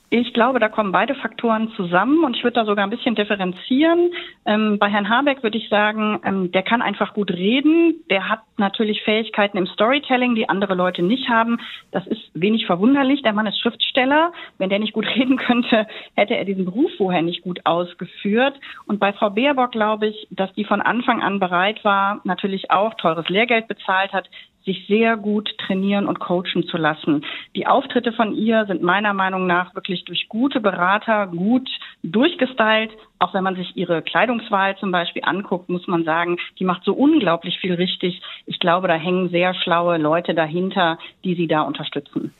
Ich glaube, da kommen beide Faktoren zusammen und ich würde da sogar ein bisschen differenzieren. Bei Herrn Habeck würde ich sagen, der kann einfach gut reden. Der hat natürlich Fähigkeiten im Storytelling, die andere Leute nicht haben. Das ist wenig verwunderlich. Der Mann ist Schriftsteller. Wenn der nicht gut reden könnte, hätte er diesen Beruf vorher nicht gut ausgeführt. Und bei Frau Baerbock glaube ich, dass die von Anfang an bereit war, natürlich auch teures Lehrgeld bezahlt hat, sich sehr gut trainieren und coachen zu lassen. Die Auftritte von ihr sind meiner Meinung nach wirklich durch gute Berater gut durchgestylt. Auch wenn man sich ihre Kleidungswahl zum Beispiel anguckt, muss man sagen, die macht so unglaublich viel richtig. Ich glaube, da hängen sehr schlaue Leute dahinter, die sie da unterstützen.